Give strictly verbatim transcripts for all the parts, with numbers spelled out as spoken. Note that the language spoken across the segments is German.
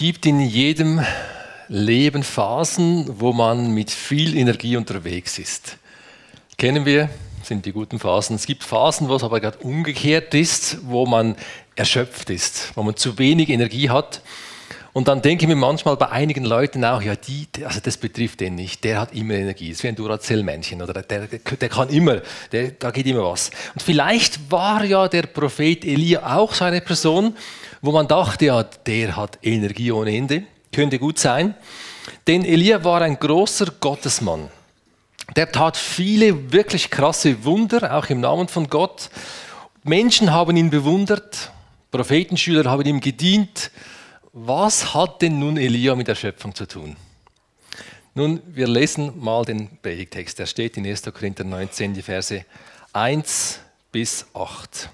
gibt in jedem Leben Phasen, wo man mit viel Energie unterwegs ist. Kennen wir, sind die guten Phasen. Es gibt Phasen, wo es aber gerade umgekehrt ist, wo man erschöpft ist, wo man zu wenig Energie hat. Und dann denke ich mir manchmal bei einigen Leuten auch, ja, die, also das betrifft den nicht, der hat immer Energie, das ist wie ein Duracell-Männchen, oder der, der kann immer, der, da geht immer was. Und vielleicht war ja der Prophet Elia auch so eine Person, wo man dachte, ja, der hat Energie ohne Ende, könnte gut sein. Denn Elia war ein großer Gottesmann. Der tat viele wirklich krasse Wunder, auch im Namen von Gott. Menschen haben ihn bewundert, Prophetenschüler haben ihm gedient. Was hat denn nun Elia mit der Schöpfung zu tun? Nun, wir lesen mal den Predigtext. Der steht in erster Korinther neunzehn, die Verse eins bis acht.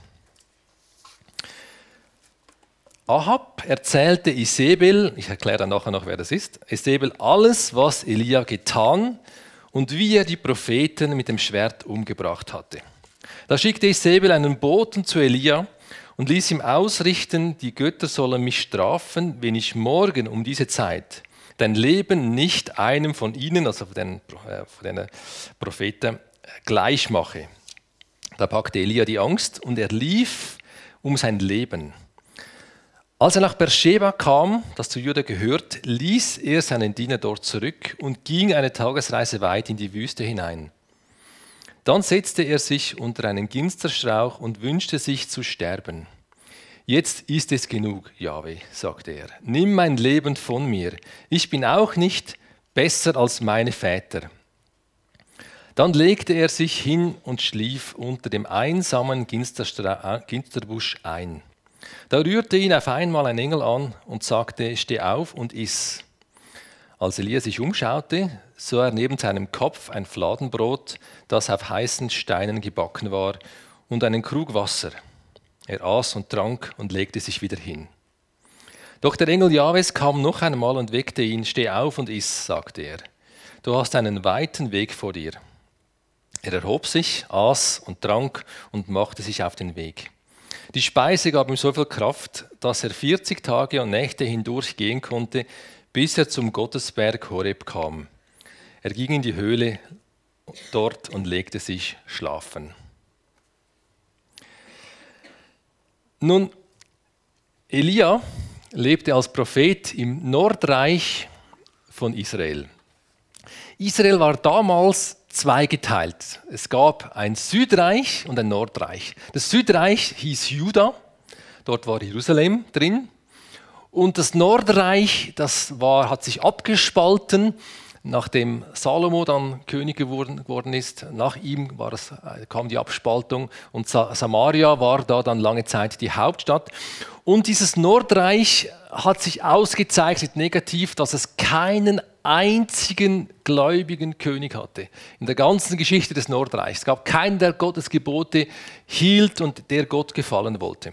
Ahab erzählte Isebel, ich erkläre dann nachher noch, wer das ist, Isebel alles, was Elia getan und wie er die Propheten mit dem Schwert umgebracht hatte. Da schickte Isebel einen Boten zu Elia und ließ ihm ausrichten, die Götter sollen mich strafen, wenn ich morgen um diese Zeit dein Leben nicht einem von ihnen, also von den, äh, von den Propheten, gleich mache. Da packte Elia die Angst und er lief um sein Leben. Als er nach Beersheba kam, das zu Juda gehört, ließ er seinen Diener dort zurück und ging eine Tagesreise weit in die Wüste hinein. Dann setzte er sich unter einen Ginsterstrauch und wünschte sich zu sterben. Jetzt ist es genug, Jahwe, sagte er. Nimm mein Leben von mir. Ich bin auch nicht besser als meine Väter. Dann legte er sich hin und schlief unter dem einsamen Ginsterbusch ein. Da rührte ihn auf einmal ein Engel an und sagte, steh auf und iss. Als Elia sich umschaute, sah er neben seinem Kopf ein Fladenbrot, das auf heißen Steinen gebacken war, und einen Krug Wasser. Er aß und trank und legte sich wieder hin. Doch der Engel Jahwes kam noch einmal und weckte ihn. Steh auf und iss, sagte er. Du hast einen weiten Weg vor dir. Er erhob sich, aß und trank und machte sich auf den Weg. Die Speise gab ihm so viel Kraft, dass er vierzig Tage und Nächte hindurch gehen konnte, bis er zum Gottesberg Horeb kam. Er ging in die Höhle dort und legte sich schlafen. Nun, Elia lebte als Prophet im Nordreich von Israel. Israel war damals zweigeteilt. Es gab ein Südreich und ein Nordreich. Das Südreich hieß Juda, dort war Jerusalem drin. Und das Nordreich, das war, hat sich abgespalten, nachdem Salomo dann König geworden, geworden ist. Nach ihm war es, kam die Abspaltung und Samaria war da dann lange Zeit die Hauptstadt. Und dieses Nordreich hat sich ausgezeichnet negativ, dass es keinen einzigen gläubigen König hatte. In der ganzen Geschichte des Nordreichs. Es gab keinen, der Gottes Gebote hielt und der Gott gefallen wollte.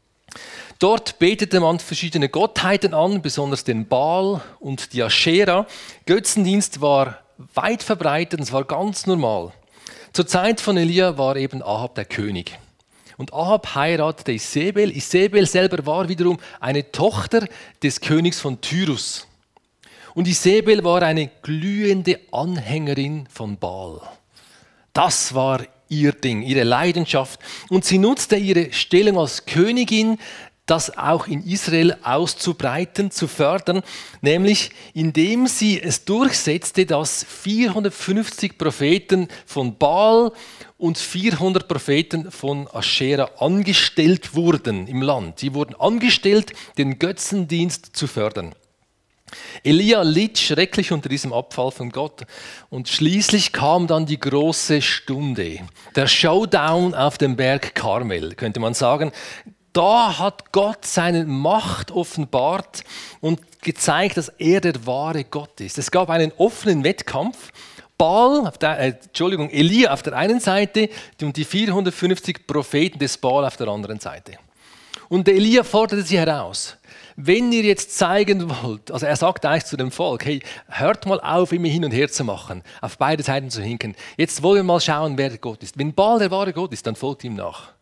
Dort betete man verschiedene Gottheiten an, besonders den Baal und die Aschera. Götzendienst war weit verbreitet und es war ganz normal. Zur Zeit von Elia war eben Ahab der König. Und Ahab heiratete Isebel. Isebel selber war wiederum eine Tochter des Königs von Tyrus. Und Isebel war eine glühende Anhängerin von Baal. Das war ihr Ding, ihre Leidenschaft. Und sie nutzte ihre Stellung als Königin, das auch in Israel auszubreiten, zu fördern, nämlich indem sie es durchsetzte, dass vierhundertfünfzig Propheten von Baal und vierhundert Propheten von Aschera angestellt wurden im Land. Sie wurden angestellt, den Götzendienst zu fördern. Elia litt schrecklich unter diesem Abfall von Gott und schließlich kam dann die große Stunde, der Showdown auf dem Berg Karmel, könnte man sagen. Da hat Gott seine Macht offenbart und gezeigt, dass er der wahre Gott ist. Es gab einen offenen Wettkampf. Baal, auf der, äh, Entschuldigung, Elia auf der einen Seite und die vierhundertfünfzig Propheten des Baal auf der anderen Seite. Und der Elia forderte sie heraus. Wenn ihr jetzt zeigen wollt, also er sagt eigentlich zu dem Volk, hey, hört mal auf, immer hin und her zu machen, auf beide Seiten zu hinken. Jetzt wollen wir mal schauen, wer Gott ist. Wenn Baal der wahre Gott ist, dann folgt ihm nach.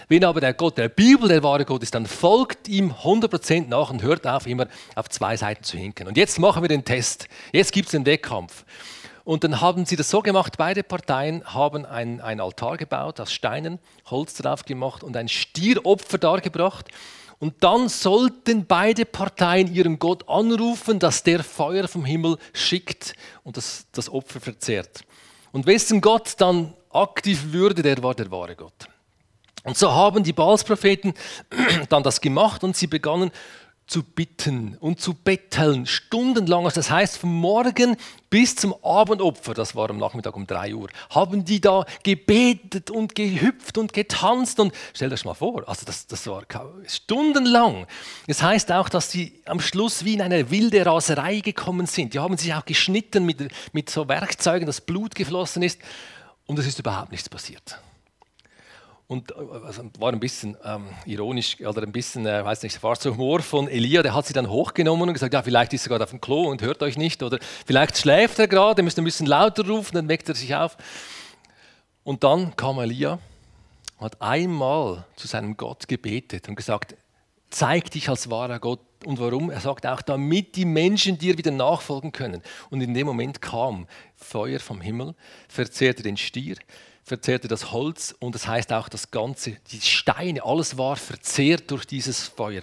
Wenn aber der Gott der Bibel der wahre Gott ist, dann folgt ihm hundert Prozent nach und hört auf, immer auf zwei Seiten zu hinken. Und jetzt machen wir den Test. Jetzt gibt es den Wettkampf. Und dann haben sie das so gemacht, beide Parteien haben ein, ein Altar gebaut, aus Steinen, Holz drauf gemacht und ein Stieropfer dargebracht. Und dann sollten beide Parteien ihren Gott anrufen, dass der Feuer vom Himmel schickt und das, das Opfer verzehrt. Und wessen Gott dann aktiv würde, der war der wahre Gott. Und so haben die Baalspropheten dann das gemacht und sie begannen zu bitten und zu betteln, stundenlang. Also das heißt, vom Morgen bis zum Abendopfer, das war am Nachmittag um drei Uhr, haben die da gebetet und gehüpft und getanzt. Und stellt euch mal vor, also das, das war stundenlang. Das heißt auch, dass sie am Schluss wie in eine wilde Raserei gekommen sind. Die haben sich auch geschnitten mit, mit so Werkzeugen, dass Blut geflossen ist. Und es ist überhaupt nichts passiert. Und also war ein bisschen ähm, ironisch oder ein bisschen, äh, weiß nicht, war so Humor von Elia, der hat sie dann hochgenommen und gesagt, ja, vielleicht ist er gerade auf dem Klo und hört euch nicht oder vielleicht schläft er gerade, müsst ein bisschen lauter rufen, dann weckt er sich auf. Und dann kam Elia, hat einmal zu seinem Gott gebetet und gesagt, zeig dich als wahrer Gott. Und warum? Er sagt auch, damit die Menschen dir wieder nachfolgen können. Und in dem Moment kam Feuer vom Himmel, verzehrte den Stier, verzehrte das Holz und das heißt auch das Ganze, die Steine, alles war verzehrt durch dieses Feuer.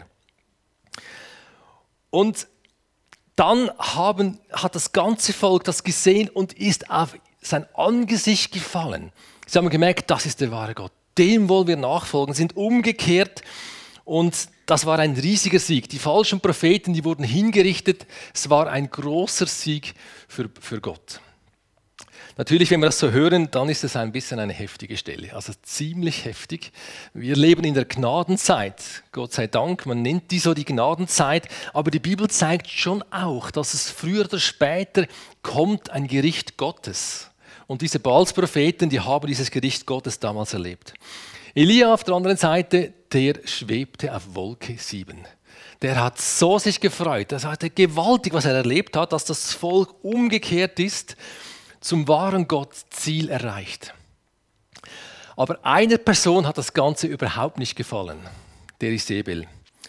Und dann haben, hat das ganze Volk das gesehen und ist auf sein Angesicht gefallen. Sie haben gemerkt, das ist der wahre Gott, dem wollen wir nachfolgen, sind umgekehrt und das war ein riesiger Sieg. Die falschen Propheten, die wurden hingerichtet, es war ein großer Sieg für, für Gott. Natürlich, wenn wir das so hören, dann ist es ein bisschen eine heftige Stelle, also ziemlich heftig. Wir leben in der Gnadenzeit, Gott sei Dank, man nennt die so die Gnadenzeit, aber die Bibel zeigt schon auch, dass es früher oder später kommt ein Gericht Gottes. Und diese Baalspropheten, die haben dieses Gericht Gottes damals erlebt. Elia auf der anderen Seite, der schwebte auf Wolke sieben. Der hat so sich gefreut, das hatte gewaltig, was er erlebt hat, dass das Volk umgekehrt ist, zum wahren Gott Ziel erreicht. Aber einer Person hat das Ganze überhaupt nicht gefallen, der Isebel.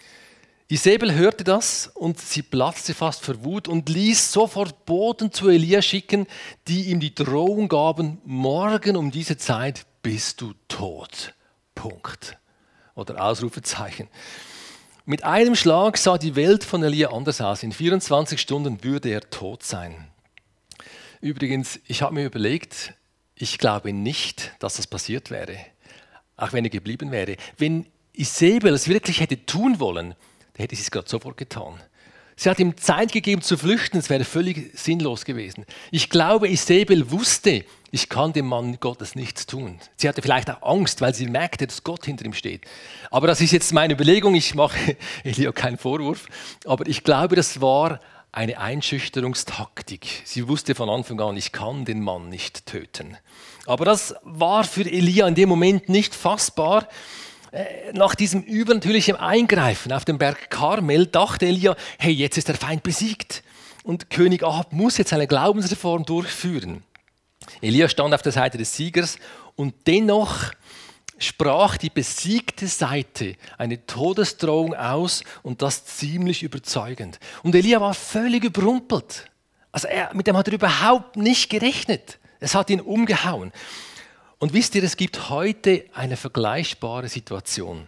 Isebel hörte das und sie platzte fast vor Wut und ließ sofort Boten zu Elia schicken, die ihm die Drohung gaben, morgen um diese Zeit bist du tot. Punkt. Oder Ausrufezeichen. Mit einem Schlag sah die Welt von Elia anders aus. In vierundzwanzig Stunden würde er tot sein. Übrigens, ich habe mir überlegt, ich glaube nicht, dass das passiert wäre, auch wenn er geblieben wäre. Wenn Isebel es wirklich hätte tun wollen, dann hätte sie es gerade sofort getan. Sie hat ihm Zeit gegeben zu flüchten, es wäre völlig sinnlos gewesen. Ich glaube, Isebel wusste, ich kann dem Mann Gottes nichts tun. Sie hatte vielleicht auch Angst, weil sie merkte, dass Gott hinter ihm steht. Aber das ist jetzt meine Überlegung, ich mache Elia keinen Vorwurf, aber ich glaube, das war eine Einschüchterungstaktik. Sie wusste von Anfang an, ich kann den Mann nicht töten. Aber das war für Elia in dem Moment nicht fassbar. Nach diesem übernatürlichen Eingreifen auf dem Berg Karmel dachte Elia, hey, jetzt ist der Feind besiegt und König Ahab muss jetzt eine Glaubensreform durchführen. Elia stand auf der Seite des Siegers und dennoch sprach die besiegte Seite eine Todesdrohung aus und das ziemlich überzeugend. Und Elia war völlig überrumpelt. Also er, mit dem hat er überhaupt nicht gerechnet. Es hat ihn umgehauen. Und wisst ihr, es gibt heute eine vergleichbare Situation.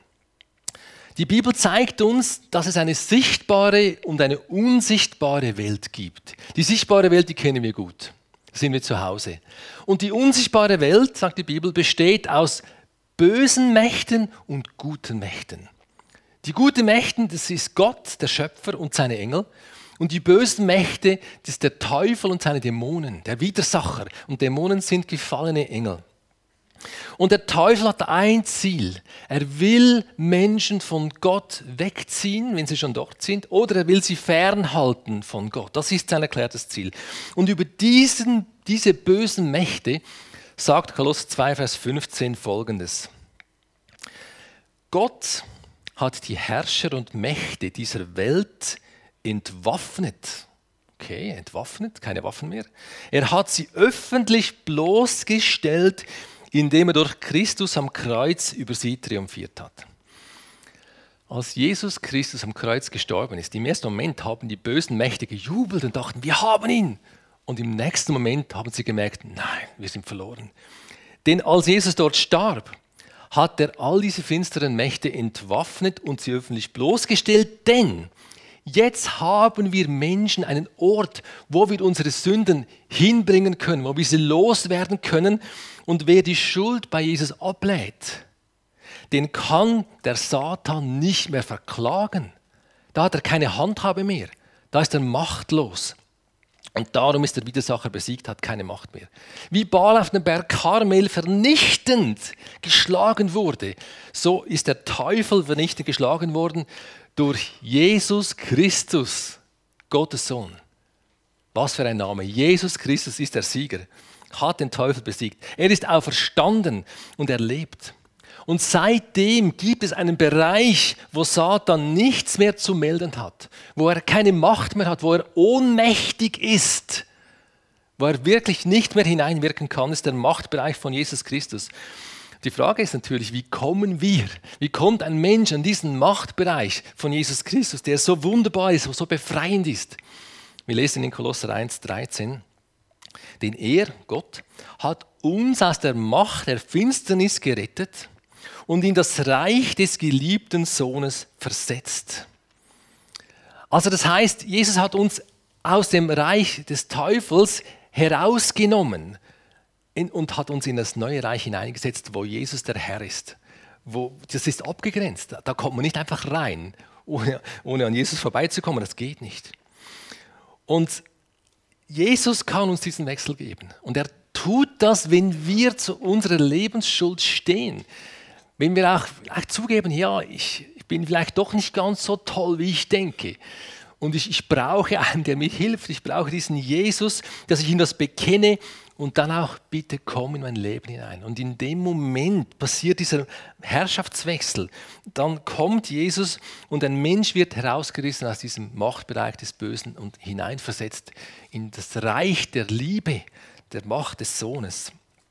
Die Bibel zeigt uns, dass es eine sichtbare und eine unsichtbare Welt gibt. Die sichtbare Welt, die kennen wir gut. Da sind wir zu Hause. Und die unsichtbare Welt, sagt die Bibel, besteht aus bösen Mächten und guten Mächten. Die guten Mächte, das ist Gott, der Schöpfer und seine Engel. Und die bösen Mächte, das ist der Teufel und seine Dämonen, der Widersacher. Und Dämonen sind gefallene Engel. Und der Teufel hat ein Ziel. Er will Menschen von Gott wegziehen, wenn sie schon dort sind, oder er will sie fernhalten von Gott. Das ist sein erklärtes Ziel. Und über diesen, diese bösen Mächte sagt Kolosser zwei, Vers fünfzehn folgendes. Gott hat die Herrscher und Mächte dieser Welt entwaffnet. Okay, entwaffnet, keine Waffen mehr. Er hat sie öffentlich bloßgestellt, indem er durch Christus am Kreuz über sie triumphiert hat. Als Jesus Christus am Kreuz gestorben ist, im ersten Moment haben die bösen Mächte gejubelt und dachten, wir haben ihn. Und im nächsten Moment haben sie gemerkt, nein, wir sind verloren. Denn als Jesus dort starb, hat er all diese finsteren Mächte entwaffnet und sie öffentlich bloßgestellt, denn jetzt haben wir Menschen einen Ort, wo wir unsere Sünden hinbringen können, wo wir sie loswerden können. Und wer die Schuld bei Jesus ablädt, den kann der Satan nicht mehr verklagen. Da hat er keine Handhabe mehr. Da ist er machtlos. Und darum ist der Widersacher besiegt, hat keine Macht mehr. Wie Baal auf dem Berg Karmel vernichtend geschlagen wurde, so ist der Teufel vernichtend geschlagen worden durch Jesus Christus, Gottes Sohn. Was für ein Name. Jesus Christus ist der Sieger, hat den Teufel besiegt. Er ist auferstanden und er lebt. Und seitdem gibt es einen Bereich, wo Satan nichts mehr zu melden hat, wo er keine Macht mehr hat, wo er ohnmächtig ist, wo er wirklich nicht mehr hineinwirken kann, ist der Machtbereich von Jesus Christus. Die Frage ist natürlich, wie kommen wir, wie kommt ein Mensch an diesen Machtbereich von Jesus Christus, der so wunderbar ist, so befreiend ist? Wir lesen in Kolosser eins, dreizehn, denn er, Gott, hat uns aus der Macht der Finsternis gerettet und in das Reich des geliebten Sohnes versetzt. Also das heißt, Jesus hat uns aus dem Reich des Teufels herausgenommen und hat uns in das neue Reich hineingesetzt, wo Jesus der Herr ist. Wo, das ist abgegrenzt, da kommt man nicht einfach rein, ohne, ohne an Jesus vorbeizukommen, das geht nicht. Und Jesus kann uns diesen Wechsel geben und er tut das, wenn wir zu unserer Lebensschuld stehen. Wenn wir auch vielleicht zugeben, ja, ich, ich bin vielleicht doch nicht ganz so toll, wie ich denke. Und ich, ich brauche einen, der mir hilft. Ich brauche diesen Jesus, dass ich ihm das bekenne und dann auch bitte komm in mein Leben hinein. Und in dem Moment passiert dieser Herrschaftswechsel. Dann kommt Jesus und ein Mensch wird herausgerissen aus diesem Machtbereich des Bösen und hineinversetzt in das Reich der Liebe, der Macht des Sohnes.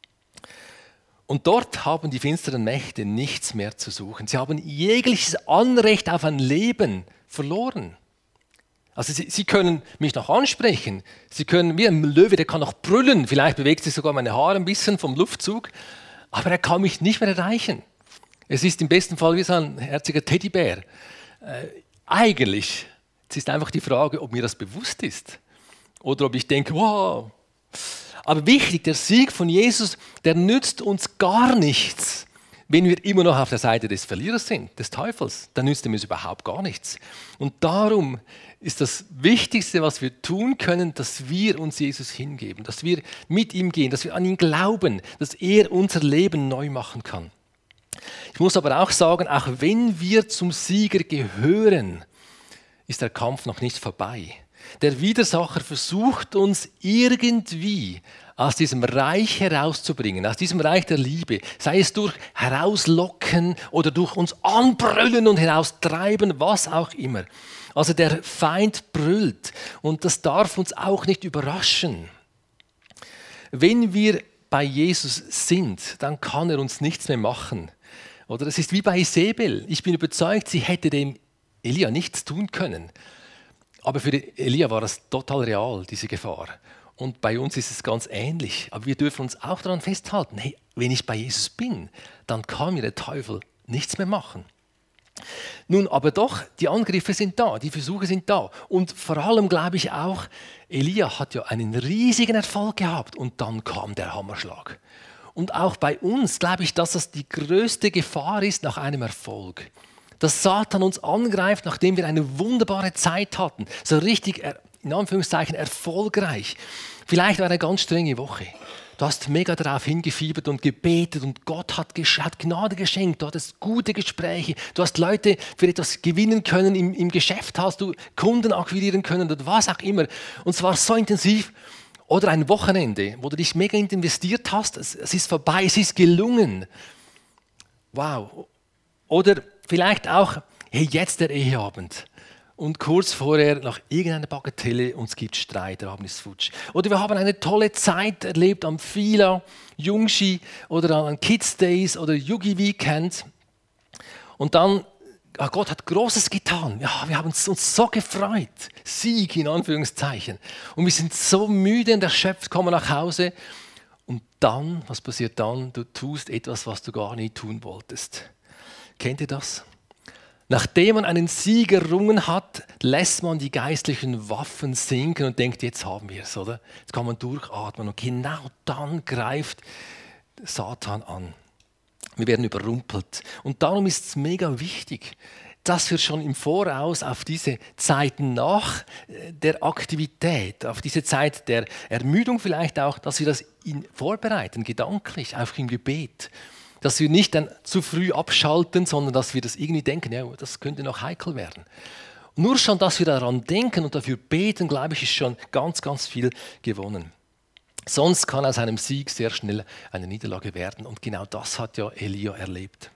Und dort haben die finsteren Mächte nichts mehr zu suchen. Sie haben jegliches Anrecht auf ein Leben verloren. Also sie, sie können mich noch ansprechen. Sie können, wie ein Löwe, der kann noch brüllen. Vielleicht bewegt sich sogar meine Haare ein bisschen vom Luftzug. Aber er kann mich nicht mehr erreichen. Es ist im besten Fall wie so ein herziger Teddybär. Äh, eigentlich, es ist einfach die Frage, ob mir das bewusst ist. Oder ob ich denke, wow. Aber wichtig, der Sieg von Jesus, der nützt uns gar nichts, wenn wir immer noch auf der Seite des Verlierers sind, des Teufels. Dann nützt ihm es überhaupt gar nichts. Und darum ist das Wichtigste, was wir tun können, dass wir uns Jesus hingeben, dass wir mit ihm gehen, dass wir an ihn glauben, dass er unser Leben neu machen kann. Ich muss aber auch sagen, auch wenn wir zum Sieger gehören, ist der Kampf noch nicht vorbei. Der Widersacher versucht uns irgendwie aus diesem Reich herauszubringen, aus diesem Reich der Liebe, sei es durch Herauslocken oder durch uns anbrüllen und heraustreiben, was auch immer. Also der Feind brüllt und das darf uns auch nicht überraschen. Wenn wir bei Jesus sind, dann kann er uns nichts mehr machen. Oder es ist wie bei Isabel. Ich bin überzeugt, sie hätte dem Elia nichts tun können. Aber für Elia war das total real, diese Gefahr. Und bei uns ist es ganz ähnlich. Aber wir dürfen uns auch daran festhalten, hey, wenn ich bei Jesus bin, dann kann mir der Teufel nichts mehr machen. Nun, aber doch, die Angriffe sind da, die Versuche sind da. Und vor allem glaube ich auch, Elia hat ja einen riesigen Erfolg gehabt und dann kam der Hammerschlag. Und auch bei uns glaube ich, dass das die größte Gefahr ist nach einem Erfolg. Dass Satan uns angreift, nachdem wir eine wunderbare Zeit hatten, so richtig, in Anführungszeichen, erfolgreich. Vielleicht war eine ganz strenge Woche. Du hast mega darauf hingefiebert und gebetet und Gott hat, hat Gnade geschenkt, du hattest gute Gespräche, du hast Leute für etwas gewinnen können, im, im Geschäft hast du Kunden akquirieren können oder was auch immer. Und es war so intensiv. Oder ein Wochenende, wo du dich mega investiert hast, es, es ist vorbei, es ist gelungen. Wow. Oder vielleicht auch, hey, jetzt der Eheabend, und kurz vorher nach irgendeiner Bagatelle uns gibt Streit, der Abend ist futsch. Oder wir haben eine tolle Zeit erlebt am Fila, Jungski oder an Kids Days oder Yugi Weekend. Und dann, ja, Gott hat Großes getan. Ja, wir haben uns so gefreut. Sieg in Anführungszeichen. Und wir sind so müde und erschöpft, kommen nach Hause. Und dann, was passiert dann? Du tust etwas, was du gar nie tun wolltest. Kennt ihr das? Nachdem man einen Sieg errungen hat, lässt man die geistlichen Waffen sinken und denkt, jetzt haben wir es, oder? Jetzt kann man durchatmen und genau dann greift Satan an. Wir werden überrumpelt. Und darum ist es mega wichtig, dass wir schon im Voraus auf diese Zeiten nach der Aktivität, auf diese Zeit der Ermüdung vielleicht auch, dass wir das vorbereiten, gedanklich, auch im Gebet. Dass wir nicht dann zu früh abschalten, sondern dass wir das irgendwie denken, ja, das könnte noch heikel werden. Nur schon, dass wir daran denken und dafür beten, glaube ich, ist schon ganz, ganz viel gewonnen. Sonst kann aus einem Sieg sehr schnell eine Niederlage werden. Und genau das hat ja Elia erlebt.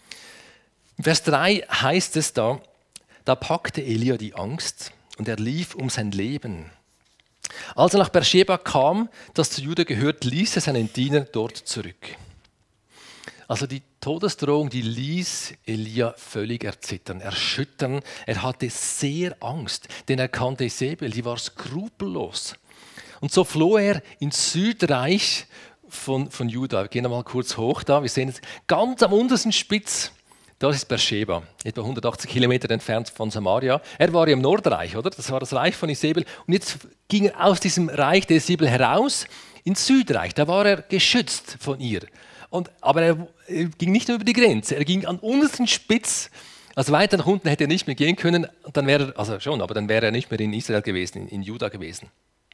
In Vers drei heißt es da, da packte Elia die Angst und er lief um sein Leben. Als er nach Beersheba kam, das zu Juda gehört, ließ er seinen Diener dort zurück. Also die Todesdrohung, die ließ Elia völlig erzittern, erschüttern. Er hatte sehr Angst, denn er kannte Isabel, die war skrupellos. Und so floh er ins Südreich von, von Juda. Wir gehen mal kurz hoch da, wir sehen es ganz am untersten Spitz. Das ist Beersheba, etwa hundertachtzig Kilometer entfernt von Samaria. Er war ja im Nordreich, oder? Das war das Reich von Isabel. Und jetzt ging er aus diesem Reich der Isabel heraus ins Südreich. Da war er geschützt von ihr. Und, aber er, er ging nicht über die Grenze, er ging an untersten Spitz, also weiter nach unten hätte er nicht mehr gehen können, und dann wäre er, also schon, aber dann wäre er nicht mehr in Israel gewesen, in, in Juda gewesen.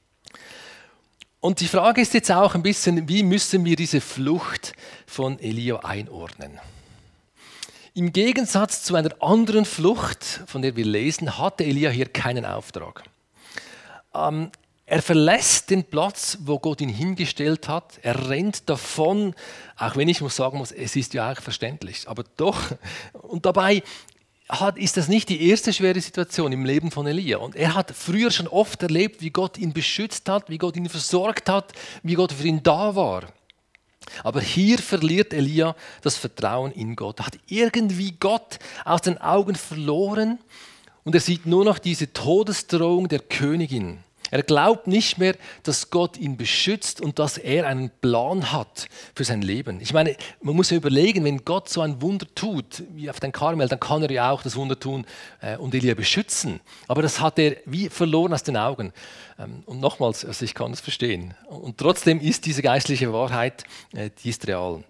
Und die Frage ist jetzt auch ein bisschen, wie müssen wir diese Flucht von Elia einordnen? Im Gegensatz zu einer anderen Flucht, von der wir lesen, hatte Elia hier keinen Auftrag. Ähm, Er verlässt den Platz, wo Gott ihn hingestellt hat. Er rennt davon, auch wenn ich muss sagen muss, es ist ja auch verständlich. Aber doch, und dabei hat, ist das nicht die erste schwere Situation im Leben von Elia. Und er hat früher schon oft erlebt, wie Gott ihn beschützt hat, wie Gott ihn versorgt hat, wie Gott für ihn da war. Aber hier verliert Elia das Vertrauen in Gott. Er hat irgendwie Gott aus den Augen verloren und er sieht nur noch diese Todesdrohung der Königin. Er glaubt nicht mehr, dass Gott ihn beschützt und dass er einen Plan hat für sein Leben. Ich meine, man muss ja überlegen, wenn Gott so ein Wunder tut, wie auf den Karmel, dann kann er ja auch das Wunder tun äh, und Elia beschützen. Aber das hat er wie verloren aus den Augen. Ähm, und nochmals, also ich kann das verstehen. Und trotzdem ist diese geistliche Wahrheit, äh, die ist real.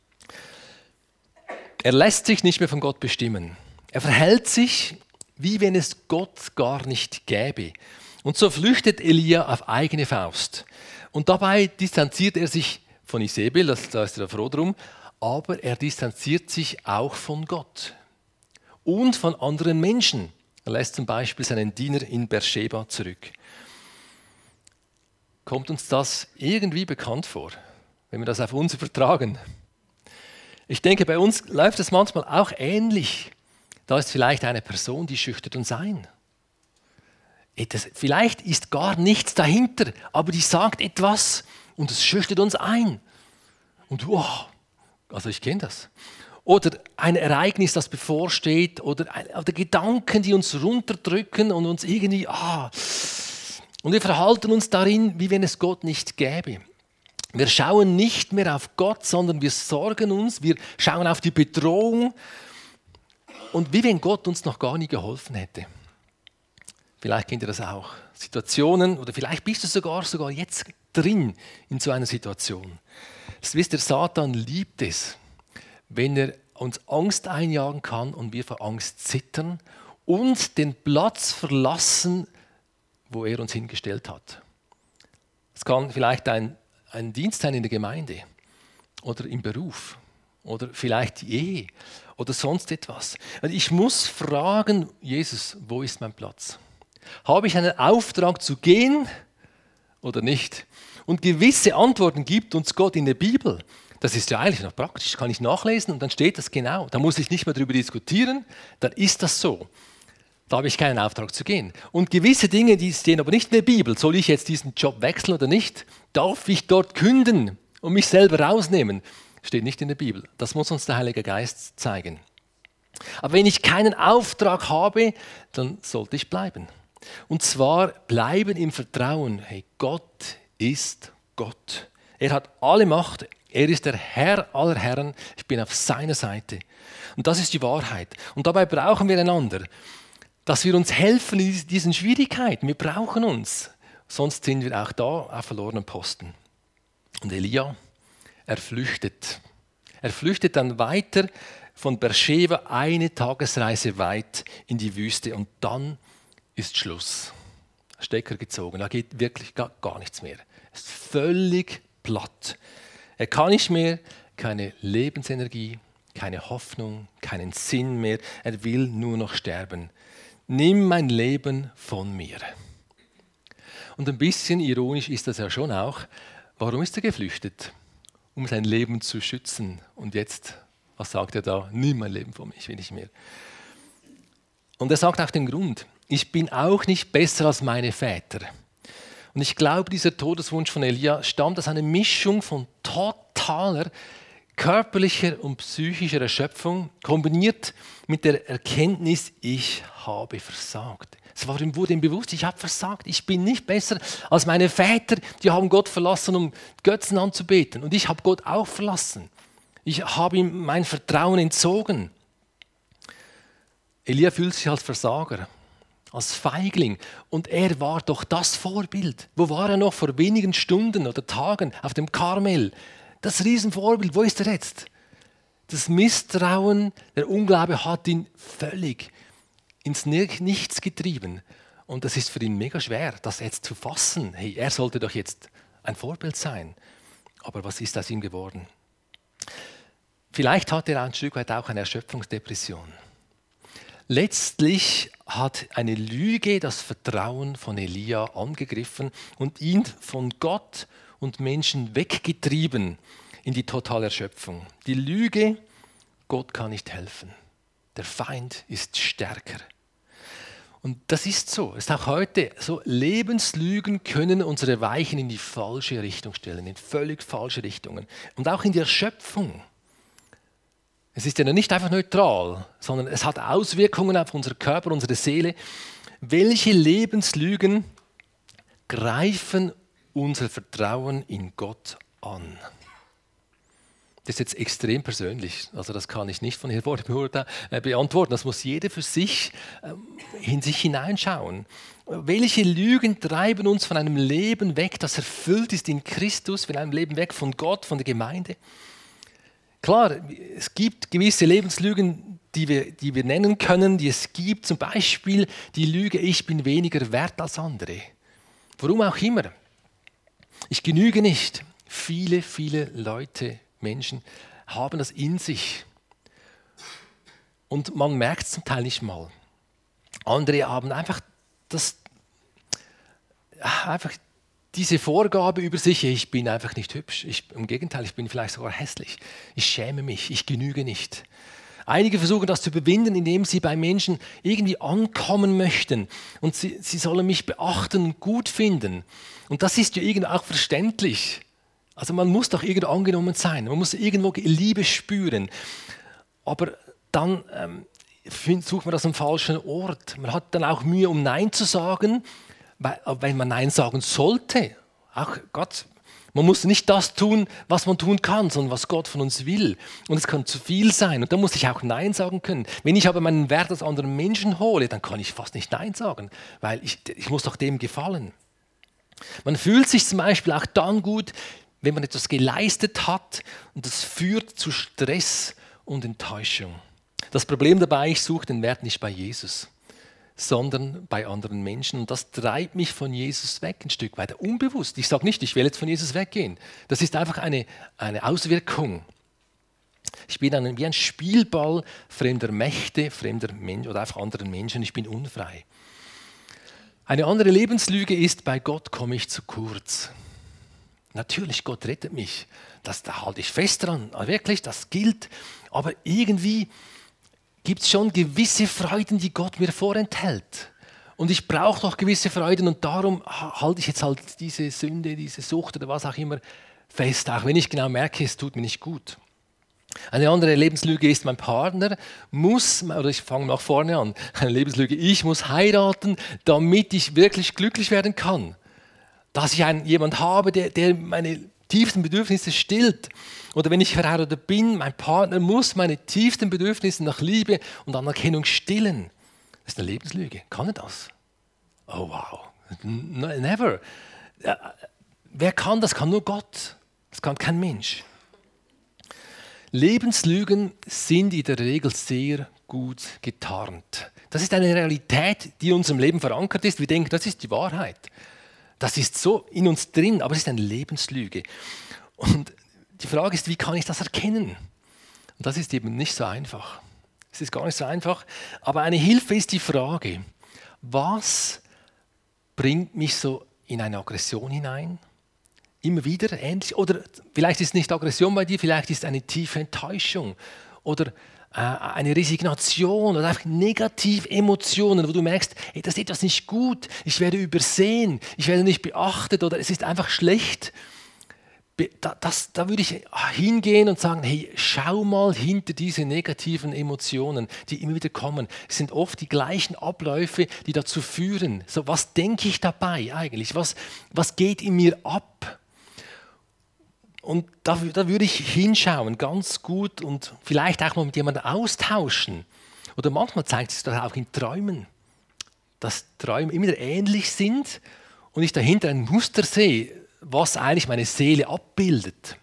Er lässt sich nicht mehr von Gott bestimmen. Er verhält sich, wie wenn es Gott gar nicht gäbe. Und so flüchtet Elia auf eigene Faust. Und dabei distanziert er sich von Isabel, das, da ist er froh drum, aber er distanziert sich auch von Gott und von anderen Menschen. Er lässt zum Beispiel seinen Diener in Beersheba zurück. Kommt uns das irgendwie bekannt vor, wenn wir das auf uns übertragen? Ich denke, bei uns läuft es manchmal auch ähnlich. Da ist vielleicht eine Person, die schüchtert uns ein. Das, vielleicht ist gar nichts dahinter, aber die sagt etwas und es schüchtert uns ein. Und wow, also ich kenne das. Oder ein Ereignis, das bevorsteht, oder, oder Gedanken, die uns runterdrücken und uns irgendwie, ah, und wir verhalten uns darin, wie wenn es Gott nicht gäbe. Wir schauen nicht mehr auf Gott, sondern wir sorgen uns, wir schauen auf die Bedrohung und wie wenn Gott uns noch gar nie geholfen hätte. Vielleicht kennt ihr das auch. Situationen, oder vielleicht bist du sogar, sogar jetzt drin in so einer Situation. Das wisst ihr, Satan liebt es, wenn er uns Angst einjagen kann und wir vor Angst zittern und den Platz verlassen, wo er uns hingestellt hat. Es kann vielleicht ein, ein Dienst sein in der Gemeinde oder im Beruf oder vielleicht die Ehe oder sonst etwas. Und ich muss fragen, Jesus, wo ist mein Platz? Habe ich einen Auftrag zu gehen oder nicht? Und gewisse Antworten gibt uns Gott in der Bibel. Das ist ja eigentlich noch praktisch, kann ich nachlesen und dann steht das genau. Da muss ich nicht mehr darüber diskutieren, dann ist das so. Da habe ich keinen Auftrag zu gehen. Und gewisse Dinge, die stehen aber nicht in der Bibel. Soll ich jetzt diesen Job wechseln oder nicht? Darf ich dort künden und mich selber rausnehmen? Steht nicht in der Bibel. Das muss uns der Heilige Geist zeigen. Aber wenn ich keinen Auftrag habe, dann sollte ich bleiben. Und zwar bleiben im Vertrauen, hey, Gott ist Gott. Er hat alle Macht. Er ist der Herr aller Herren. Ich bin auf seiner Seite. Und das ist die Wahrheit. Und dabei brauchen wir einander, dass wir uns helfen in diesen Schwierigkeiten. Wir brauchen uns. Sonst sind wir auch da auf verlorenen Posten. Und Elia, er flüchtet. Er flüchtet dann weiter von Beersheba eine Tagesreise weit in die Wüste. Und dann ist Schluss. Stecker gezogen. Da geht wirklich gar, gar nichts mehr. Er ist völlig platt. Er kann nicht mehr, keine Lebensenergie, keine Hoffnung, keinen Sinn mehr. Er will nur noch sterben. Nimm mein Leben von mir. Und ein bisschen ironisch ist das ja schon auch. Warum ist er geflüchtet? Um sein Leben zu schützen. Und jetzt, was sagt er da? Nimm mein Leben von mir, ich will nicht mehr. Und er sagt auch den Grund. Ich bin auch nicht besser als meine Väter. Und ich glaube, dieser Todeswunsch von Elia stammt aus einer Mischung von totaler körperlicher und psychischer Erschöpfung, kombiniert mit der Erkenntnis, ich habe versagt. Es war ihm, wurde ihm bewusst, ich habe versagt. Ich bin nicht besser als meine Väter, die haben Gott verlassen, um Götzen anzubeten. Und ich habe Gott auch verlassen. Ich habe ihm mein Vertrauen entzogen. Elia fühlt sich als Versager, als Feigling. Und er war doch das Vorbild. Wo war er noch vor wenigen Stunden oder Tagen auf dem Karmel? Das Riesenvorbild, wo ist er jetzt? Das Misstrauen, der Unglaube hat ihn völlig ins Nichts getrieben. Und das ist für ihn mega schwer, das jetzt zu fassen. Hey, er sollte doch jetzt ein Vorbild sein. Aber was ist aus ihm geworden? Vielleicht hat er ein Stück weit auch eine Erschöpfungsdepression. Letztlich hat eine Lüge das Vertrauen von Elia angegriffen und ihn von Gott und Menschen weggetrieben in die totale Erschöpfung. Die Lüge, Gott kann nicht helfen. Der Feind ist stärker. Und das ist so. Es ist auch heute so, Lebenslügen können unsere Weichen in die falsche Richtung stellen, in völlig falsche Richtungen. Und auch in die Erschöpfung. Es ist ja nicht einfach neutral, sondern es hat Auswirkungen auf unseren Körper, unsere Seele. Welche Lebenslügen greifen unser Vertrauen in Gott an? Das ist jetzt extrem persönlich, also das kann ich nicht von hier beantworten. Das muss jeder für sich in sich hineinschauen. Welche Lügen treiben uns von einem Leben weg, das erfüllt ist in Christus, von einem Leben weg von Gott, von der Gemeinde? Klar, es gibt gewisse Lebenslügen, die wir, die wir nennen können, die es gibt. Zum Beispiel die Lüge, ich bin weniger wert als andere. Warum auch immer. Ich genüge nicht. Viele, viele Leute, Menschen haben das in sich. Und man merkt es zum Teil nicht mal. Andere haben einfach, das, einfach diese Vorgabe über sich, ich bin einfach nicht hübsch. Ich, im Gegenteil, ich bin vielleicht sogar hässlich. Ich schäme mich, ich genüge nicht. Einige versuchen das zu überwinden, indem sie bei Menschen irgendwie ankommen möchten. Und sie, sie sollen mich beachten und gut finden. Und das ist ja irgendwie auch verständlich. Also man muss doch irgendwo angenommen sein. Man muss irgendwo Liebe spüren. Aber dann ähm, sucht man das am falschen Ort. Man hat dann auch Mühe, um Nein zu sagen, weil, wenn man Nein sagen sollte. Auch Gott, man muss nicht das tun, was man tun kann, sondern was Gott von uns will. Und es kann zu viel sein. Und da muss ich auch Nein sagen können. Wenn ich aber meinen Wert aus anderen Menschen hole, dann kann ich fast nicht Nein sagen, weil ich, ich muss doch dem gefallen. Man fühlt sich zum Beispiel auch dann gut, wenn man etwas geleistet hat und das führt zu Stress und Enttäuschung. Das Problem dabei, ich suche den Wert nicht bei Jesus, sondern bei anderen Menschen. Und das treibt mich von Jesus weg ein Stück weit, unbewusst. Ich sage nicht, ich will jetzt von Jesus weggehen. Das ist einfach eine, eine Auswirkung. Ich bin dann wie ein Spielball fremder Mächte, fremder Menschen oder einfach anderen Menschen. Ich bin unfrei. Eine andere Lebenslüge ist, bei Gott komme ich zu kurz. Natürlich, Gott rettet mich. Das, da halte ich fest dran. Wirklich, das gilt. Aber irgendwie gibt es schon gewisse Freuden, die Gott mir vorenthält. Und ich brauche doch gewisse Freuden und darum halte ich jetzt halt diese Sünde, diese Sucht oder was auch immer fest, auch wenn ich genau merke, es tut mir nicht gut. Eine andere Lebenslüge ist, mein Partner muss, oder ich fange nach vorne an, eine Lebenslüge, ich muss heiraten, damit ich wirklich glücklich werden kann. Dass ich einen, jemanden habe, der, der meine tiefsten Bedürfnisse stillt. Oder wenn ich verheiratet bin, mein Partner muss meine tiefsten Bedürfnisse nach Liebe und Anerkennung stillen. Das ist eine Lebenslüge. Kann er das? Oh wow, never. Wer kann das? Kann nur Gott. Das kann kein Mensch. Lebenslügen sind in der Regel sehr gut getarnt. Das ist eine Realität, die in unserem Leben verankert ist. Wir denken, das ist die Wahrheit. Das ist so in uns drin, aber es ist eine Lebenslüge. Und die Frage ist, wie kann ich das erkennen? Und das ist eben nicht so einfach. Es ist gar nicht so einfach. Aber eine Hilfe ist die Frage, was bringt mich so in eine Aggression hinein? Immer wieder ähnlich. Oder vielleicht ist es nicht Aggression bei dir, vielleicht ist es eine tiefe Enttäuschung oder äh, eine Resignation oder einfach negative Emotionen, wo du merkst, hey, das ist etwas nicht gut, ich werde übersehen, ich werde nicht beachtet oder es ist einfach schlecht. Da, das, da würde ich hingehen und sagen, hey, schau mal hinter diese negativen Emotionen, die immer wieder kommen. Es sind oft die gleichen Abläufe, die dazu führen. So, was denke ich dabei eigentlich? Was, was geht in mir ab? Und da, da würde ich hinschauen, ganz gut und vielleicht auch mal mit jemandem austauschen. Oder manchmal zeigt es sich das auch in Träumen, dass Träume immer wieder ähnlich sind und ich dahinter ein Muster sehe, was eigentlich meine Seele abbildet.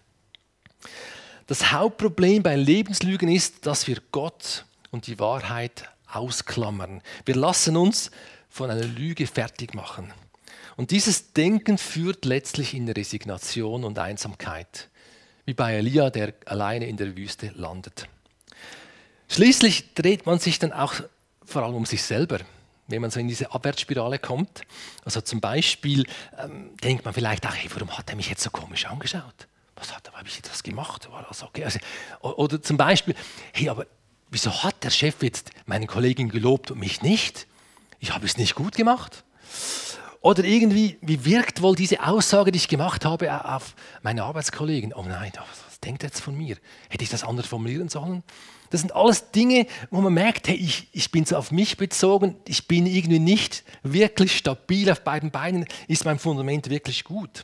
Das Hauptproblem bei Lebenslügen ist, dass wir Gott und die Wahrheit ausklammern. Wir lassen uns von einer Lüge fertig machen. Und dieses Denken führt letztlich in Resignation und Einsamkeit, wie bei Elia, der alleine in der Wüste landet. Schließlich dreht man sich dann auch vor allem um sich selber, wenn man so in diese Abwärtsspirale kommt. Also zum Beispiel ähm, denkt man vielleicht auch, hey, warum hat er mich jetzt so komisch angeschaut? Was hat er, habe ich das gemacht? War das okay? Also, oder zum Beispiel, hey, aber wieso hat der Chef jetzt meine Kollegin gelobt und mich nicht? Ich habe es nicht gut gemacht. Oder irgendwie, wie wirkt wohl diese Aussage, die ich gemacht habe, auf meine Arbeitskollegen? Oh nein, was denkt er jetzt von mir? Hätte ich das anders formulieren sollen? Das sind alles Dinge, wo man merkt, hey, ich, ich bin so auf mich bezogen, ich bin irgendwie nicht wirklich stabil auf beiden Beinen, ist mein Fundament wirklich gut?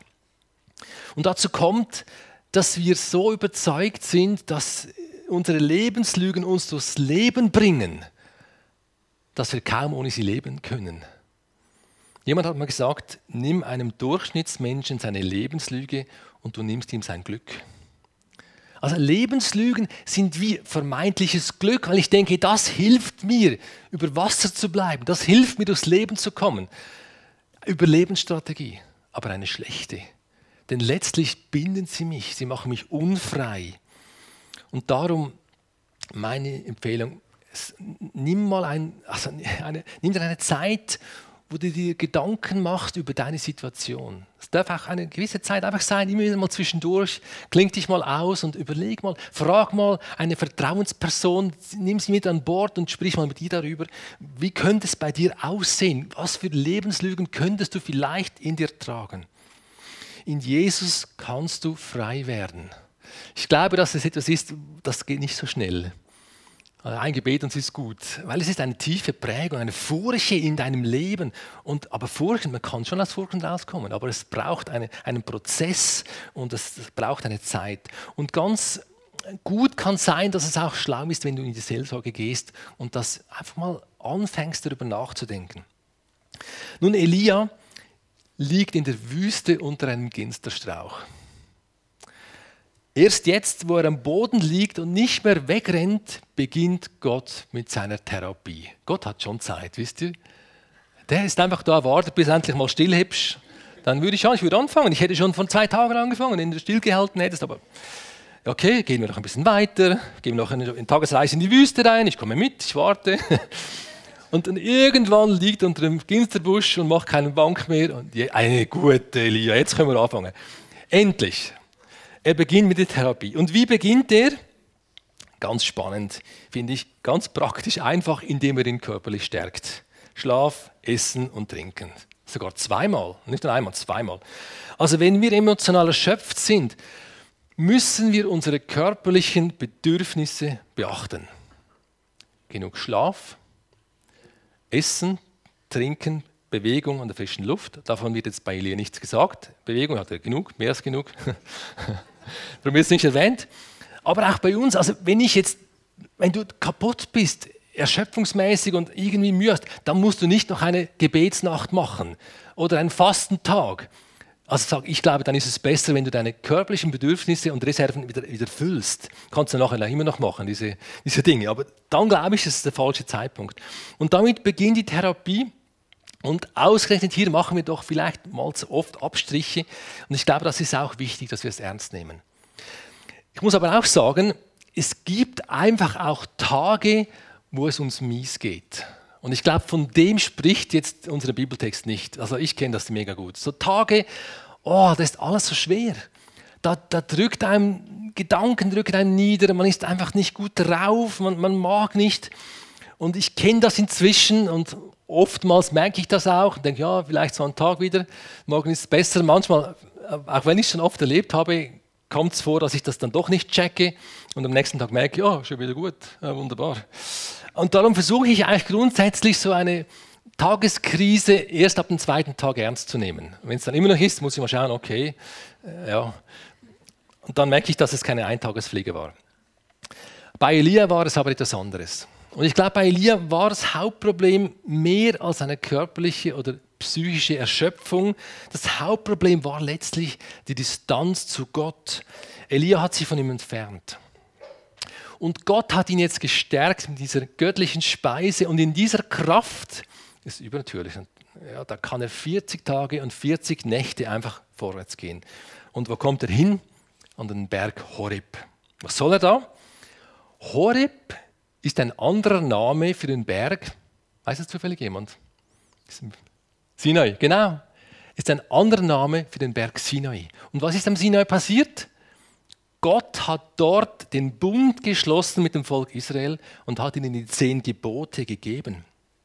Und dazu kommt, dass wir so überzeugt sind, dass unsere Lebenslügen uns durchs Leben bringen, dass wir kaum ohne sie leben können. Jemand hat mal gesagt, nimm einem Durchschnittsmenschen seine Lebenslüge und du nimmst ihm sein Glück. Also Lebenslügen sind wie vermeintliches Glück, weil ich denke, das hilft mir, über Wasser zu bleiben, das hilft mir, durchs Leben zu kommen. Überlebensstrategie, aber eine schlechte. Denn letztlich binden sie mich, sie machen mich unfrei. Und darum meine Empfehlung, nimm mal ein, also eine, nimm dir eine Zeit, wo du dir Gedanken machst über deine Situation. Es darf auch eine gewisse Zeit einfach sein, immer wieder mal zwischendurch, kling dich mal aus und überleg mal, frag mal eine Vertrauensperson, nimm sie mit an Bord und sprich mal mit ihr darüber, wie könnte es bei dir aussehen? Was für Lebenslügen könntest du vielleicht in dir tragen? In Jesus kannst du frei werden. Ich glaube, dass es etwas ist, das geht nicht so schnell. Ein Gebet und es ist gut, weil es ist eine tiefe Prägung, eine Furche in deinem Leben. Und, aber Furchen, man kann schon aus Furchen rauskommen, aber es braucht eine, einen Prozess und es, es braucht eine Zeit. Und ganz gut kann sein, dass es auch schlau ist, wenn du in die Seelsorge gehst und das einfach mal anfängst, darüber nachzudenken. Nun, Elia liegt in der Wüste unter einem Ginsterstrauch. Erst jetzt, wo er am Boden liegt und nicht mehr wegrennt, beginnt Gott mit seiner Therapie. Gott hat schon Zeit, wisst ihr? Der ist einfach da, wartet, bis du endlich mal stillhebst. Dann würde ich schon, ich würde anfangen. Ich hätte schon von zwei Tagen angefangen, wenn du stillgehalten hättest. Aber okay, gehen wir noch ein bisschen weiter. Gehen wir noch eine, eine Tagesreise in die Wüste rein. Ich komme mit, ich warte. Und dann irgendwann liegt er unter dem Ginsterbusch und macht keinen Bank mehr. Und je, eine gute Elia, jetzt können wir anfangen. Endlich. Er beginnt mit der Therapie. Und wie beginnt er? Ganz spannend, finde ich, ganz praktisch, einfach, indem er ihn körperlich stärkt. Schlaf, Essen und Trinken. Sogar zweimal, nicht nur einmal, zweimal. Also wenn wir emotional erschöpft sind, müssen wir unsere körperlichen Bedürfnisse beachten. Genug Schlaf, Essen, Trinken, Bewegung an der frischen Luft. Davon wird jetzt bei Elia nichts gesagt. Bewegung hat er genug, mehr als genug. Darum wird es nicht erwähnt. Aber auch bei uns, also wenn ich jetzt, wenn du kaputt bist, erschöpfungsmäßig und irgendwie müde hast, dann musst du nicht noch eine Gebetsnacht machen oder einen Fastentag. Also ich glaube, dann ist es besser, wenn du deine körperlichen Bedürfnisse und Reserven wieder, wieder füllst. Kannst du nachher immer noch machen, diese, diese Dinge. Aber dann glaube ich, ist es der falsche Zeitpunkt. Und damit beginnt die Therapie. Und ausgerechnet hier machen wir doch vielleicht mal zu oft Abstriche. Und ich glaube, das ist auch wichtig, dass wir es ernst nehmen. Ich muss aber auch sagen, es gibt einfach auch Tage, wo es uns mies geht. Und ich glaube, von dem spricht jetzt unser Bibeltext nicht. Also ich kenne das mega gut. So Tage, oh, das ist alles so schwer. Da, da drückt einem, Gedanken drücken einem nieder, man ist einfach nicht gut drauf, man, man mag nicht. Und ich kenne das inzwischen und oftmals merke ich das auch und denke, ja, vielleicht so einen Tag wieder, morgen ist es besser. Manchmal, auch wenn ich es schon oft erlebt habe, kommt es vor, dass ich das dann doch nicht checke und am nächsten Tag merke, ja, schon wieder gut, ja, wunderbar. Und darum versuche ich eigentlich grundsätzlich so eine Tageskrise erst ab dem zweiten Tag ernst zu nehmen. Wenn es dann immer noch ist, muss ich mal schauen, okay, äh, ja. Und dann merke ich, dass es keine Eintagesfliege war. Bei Elia war es aber etwas anderes. Und ich glaube, bei Elia war das Hauptproblem mehr als eine körperliche oder psychische Erschöpfung. Das Hauptproblem war letztlich die Distanz zu Gott. Elia hat sich von ihm entfernt. Und Gott hat ihn jetzt gestärkt mit dieser göttlichen Speise und in dieser Kraft, das ist übernatürlich, ja, da kann er vierzig Tage und vierzig Nächte einfach vorwärts gehen. Und wo kommt er hin? An den Berg Horeb. Was soll er da? Horeb ist ein anderer Name für den Berg. Weiß das zufällig jemand? Sinai, genau. Ist ein anderer Name für den Berg Sinai. Und was ist am Sinai passiert? Gott hat dort den Bund geschlossen mit dem Volk Israel und hat ihnen die zehn Gebote gegeben.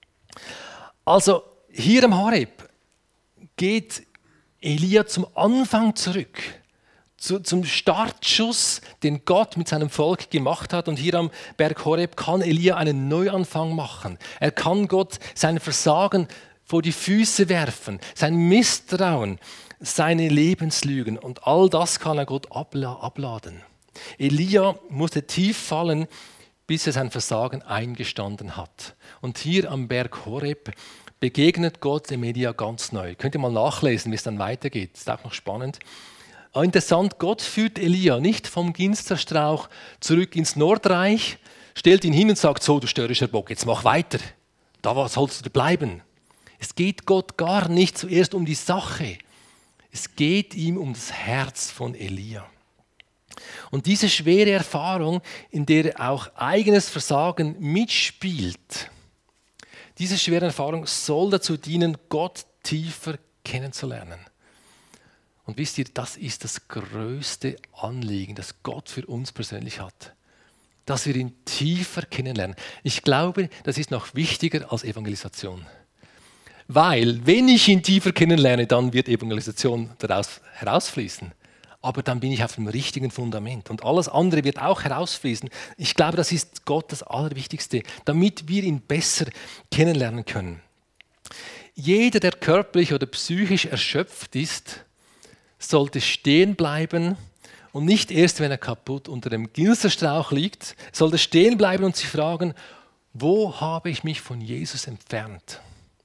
Also hier am Horeb geht Elia zum Anfang zurück. Zu, zum Startschuss, den Gott mit seinem Volk gemacht hat. Und hier am Berg Horeb kann Elia einen Neuanfang machen. Er kann Gott sein Versagen vor die Füße werfen, sein Misstrauen, seine Lebenslügen. Und all das kann er Gott abla- abladen. Elia musste tief fallen, bis er sein Versagen eingestanden hat. Und hier am Berg Horeb begegnet Gott dem Elia ganz neu. Könnt ihr mal nachlesen, wie es dann weitergeht. Das ist auch noch spannend. Interessant, Gott führt Elia nicht vom Ginsterstrauch zurück ins Nordreich, stellt ihn hin und sagt, so, du störrischer Bock, jetzt mach weiter, da sollst du bleiben. Es geht Gott gar nicht zuerst um die Sache, es geht ihm um das Herz von Elia. Und diese schwere Erfahrung, in der auch eigenes Versagen mitspielt, diese schwere Erfahrung soll dazu dienen, Gott tiefer kennenzulernen. Und wisst ihr, das ist das größte Anliegen, das Gott für uns persönlich hat. Dass wir ihn tiefer kennenlernen. Ich glaube, das ist noch wichtiger als Evangelisation. Weil, wenn ich ihn tiefer kennenlerne, dann wird Evangelisation daraus herausfließen. Aber dann bin ich auf dem richtigen Fundament. Und alles andere wird auch herausfließen. Ich glaube, das ist Gott das Allerwichtigste, damit wir ihn besser kennenlernen können. Jeder, der körperlich oder psychisch erschöpft ist, sollte stehen bleiben und nicht erst, wenn er kaputt unter dem Ginsterstrauch liegt, sollte stehen bleiben und sich fragen, wo habe ich mich von Jesus entfernt?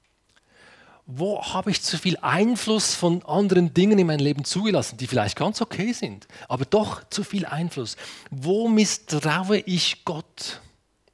Wo habe ich zu viel Einfluss von anderen Dingen in mein Leben zugelassen, die vielleicht ganz okay sind, aber doch zu viel Einfluss? Wo misstraue ich Gott?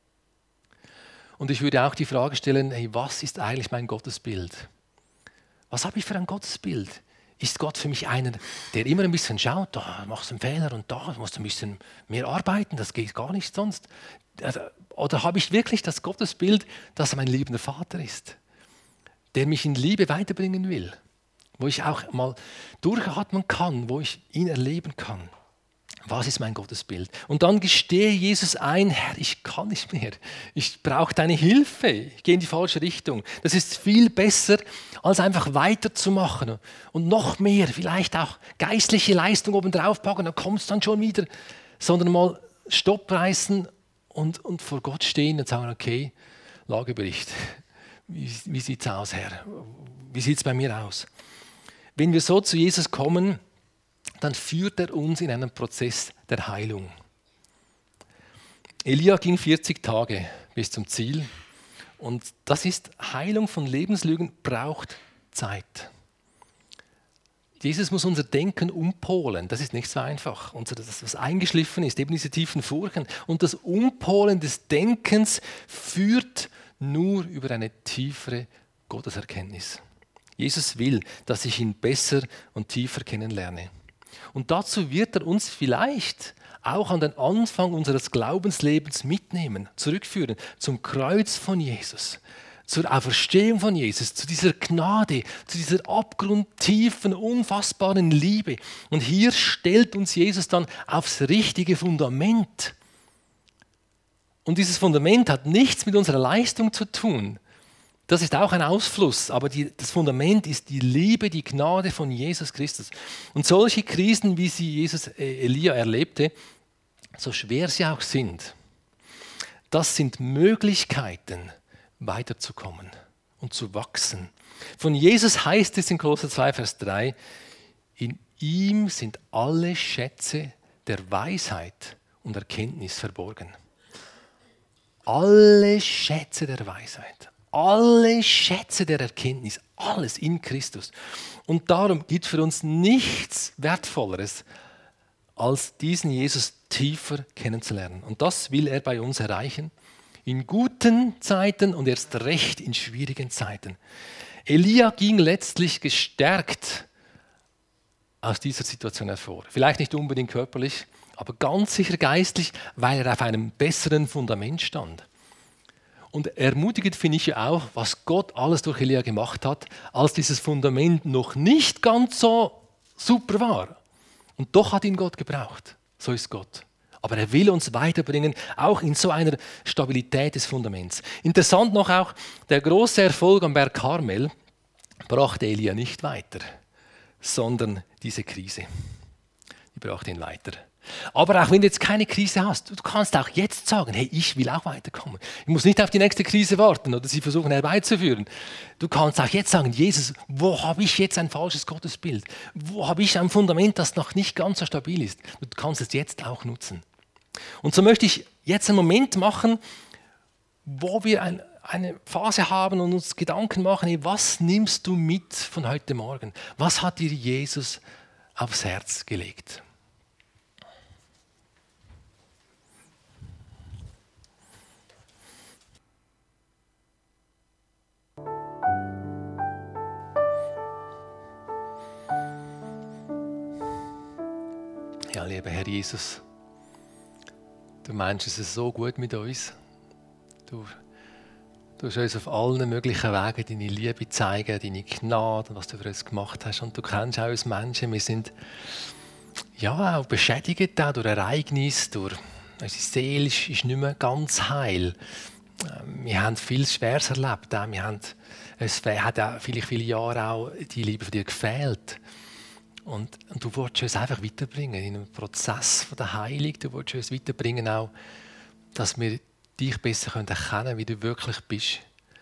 Und ich würde auch die Frage stellen, hey, was ist eigentlich mein Gottesbild? Was habe ich für ein Gottesbild? Ist Gott für mich einer, der immer ein bisschen schaut, da machst du einen Fehler und da musst du ein bisschen mehr arbeiten, das geht gar nicht sonst? Oder habe ich wirklich das Gottesbild, dass er mein liebender Vater ist, der mich in Liebe weiterbringen will, wo ich auch mal durchatmen kann, wo ich ihn erleben kann? Was ist mein Gottesbild? Und dann gestehe Jesus ein, Herr, ich kann nicht mehr. Ich brauche deine Hilfe. Ich gehe in die falsche Richtung. Das ist viel besser, als einfach weiterzumachen und noch mehr, vielleicht auch geistliche Leistung obendrauf packen, dann kommt es dann schon wieder. Sondern mal Stopp reißen und, und vor Gott stehen und sagen, okay, Lagebericht, wie, wie sieht es aus, Herr? Wie sieht es bei mir aus? Wenn wir so zu Jesus kommen, dann führt er uns in einen Prozess der Heilung. Elia ging vierzig Tage bis zum Ziel und das ist Heilung von Lebenslügen, braucht Zeit. Jesus muss unser Denken umpolen, das ist nicht so einfach. Unser, das, was eingeschliffen ist, eben diese tiefen Furchen. Und das Umpolen des Denkens führt nur über eine tiefere Gotteserkenntnis. Jesus will, dass ich ihn besser und tiefer kennenlerne. Und dazu wird er uns vielleicht auch an den Anfang unseres Glaubenslebens mitnehmen, zurückführen zum Kreuz von Jesus, zur Auferstehung von Jesus, zu dieser Gnade, zu dieser abgrundtiefen, unfassbaren Liebe. Und hier stellt uns Jesus dann aufs richtige Fundament. Und dieses Fundament hat nichts mit unserer Leistung zu tun. Das ist auch ein Ausfluss, aber die, das Fundament ist die Liebe, die Gnade von Jesus Christus. Und solche Krisen, wie sie Jesus äh, Elia erlebte, so schwer sie auch sind, das sind Möglichkeiten, weiterzukommen und zu wachsen. Von Jesus heißt es in Kolosser zwei, Vers drei, in ihm sind alle Schätze der Weisheit und Erkenntnis verborgen. Alle Schätze der Weisheit. Alle Schätze der Erkenntnis, alles in Christus. Und darum gibt es für uns nichts Wertvolleres, als diesen Jesus tiefer kennenzulernen. Und das will er bei uns erreichen, in guten Zeiten und erst recht in schwierigen Zeiten. Elia ging letztlich gestärkt aus dieser Situation hervor. Vielleicht nicht unbedingt körperlich, aber ganz sicher geistlich, weil er auf einem besseren Fundament stand. Und ermutigend finde ich ja auch, was Gott alles durch Elia gemacht hat, als dieses Fundament noch nicht ganz so super war. Und doch hat ihn Gott gebraucht. So ist Gott. Aber er will uns weiterbringen, auch in so einer Stabilität des Fundaments. Interessant noch auch, der große Erfolg am Berg Karmel brachte Elia nicht weiter, sondern diese Krise. Die brachte ihn weiter. Aber auch wenn du jetzt keine Krise hast, du kannst auch jetzt sagen, hey, ich will auch weiterkommen. Ich muss nicht auf die nächste Krise warten oder sie versuchen herbeizuführen. Du kannst auch jetzt sagen, Jesus, wo habe ich jetzt ein falsches Gottesbild? Wo habe ich ein Fundament, das noch nicht ganz so stabil ist? Du kannst es jetzt auch nutzen. Und so möchte ich jetzt einen Moment machen, wo wir ein, eine Phase haben und uns Gedanken machen, hey, was nimmst du mit von heute Morgen? Was hat dir Jesus aufs Herz gelegt? Ja, lieber Herr Jesus, du meinst es so gut mit uns. Du, du hast uns auf allen möglichen Wegen deine Liebe zeigen, deine Gnade, was du für uns gemacht hast. Und du kennst auch uns Menschen, wir sind ja auch beschädigt auch durch Ereignisse, durch unsere Seele ist nicht mehr ganz heil. Wir haben viel Schweres erlebt. Wir haben, es hat auch vielleicht viele Jahre auch die Liebe von dir gefehlt. Und, und du willst uns einfach weiterbringen in einem Prozess von der Heilung. Du willst uns weiterbringen auch, dass wir dich besser erkennen können, wie du wirklich bist.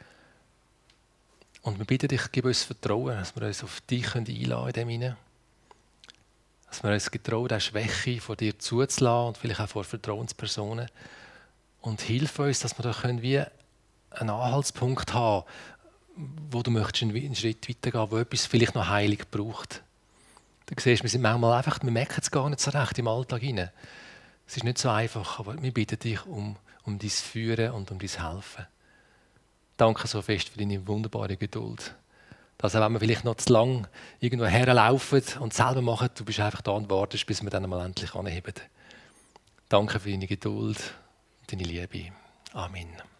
Und wir bitten dich, gib uns Vertrauen, dass wir uns auf dich einladen können in dem hinein. Dass wir uns getrauen, auch Schwäche vor dir zuzulassen und vielleicht auch vor Vertrauenspersonen. Und hilf uns, dass wir da können wie einen Anhaltspunkt haben, wo du möchtest einen Schritt weitergehen, wo etwas vielleicht noch Heilung braucht. Du siehst, wir sind manchmal einfach, wir merken es gar nicht so recht im Alltag hinein. Es ist nicht so einfach, aber wir bitten dich um, um dein Führen und um dein Helfen. Danke so fest für deine wunderbare Geduld. Dass auch wenn wir vielleicht noch zu lang irgendwo herlaufen und selber machen, du bist einfach da und wartest, bis wir dann mal endlich anheben. Danke für deine Geduld und deine Liebe. Amen.